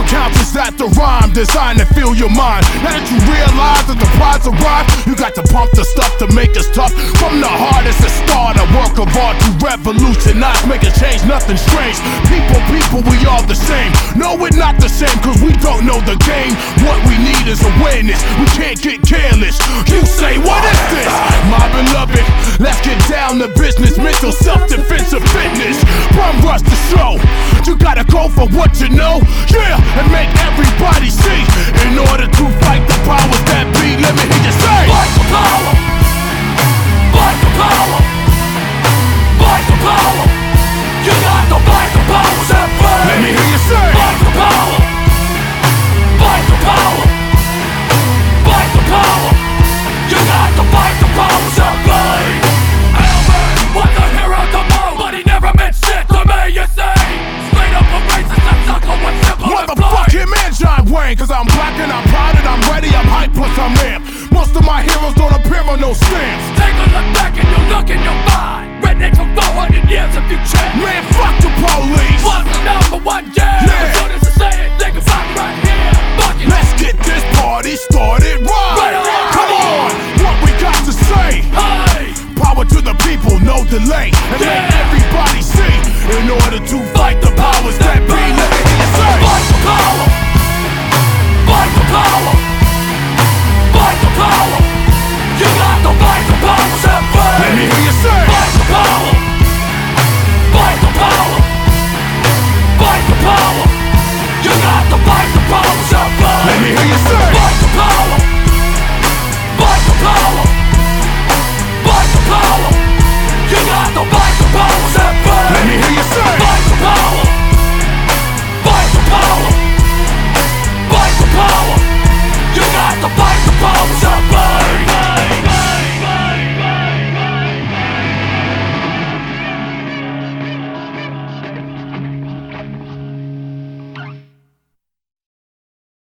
what counts is that the rhyme designed to fill your mind. Now that you realize that the prize arrived, you got to pump the stuff to make us tough. From the hardest to start a work of art to revolutionize, make a change, nothing strange. People, we all the same. No, we're not the same, cause we don't know the game. What we need is awareness, we can't get careless. You say, what is this? My beloved, let's get down to business. Mental self-defense of fitness. Bum rush the show. You gotta go for what you know, yeah, and make everybody see. In order to fight the powers that be, let me hear you say, fight for power, fight for power, fight for power. You got to fight the powers that be. Let me hear you say, fight for power, fight for power, fight for power. You got to fight the powers that be. Elmer was the hero to most, but he never meant shit to me, you see. Straight up a racist, that sucker was simple to play. Motherfuck him and John Wayne, cause I'm black and I'm proud and I'm ready, I'm hype plus I'm amped. Most of my heroes don't appear on no stamps. Take a look back and you'll look in your mind. Redneck for 400 years if you check. Man, fuck the police. Was the #1 gang. Yeah. As soon as I say it, they can find right.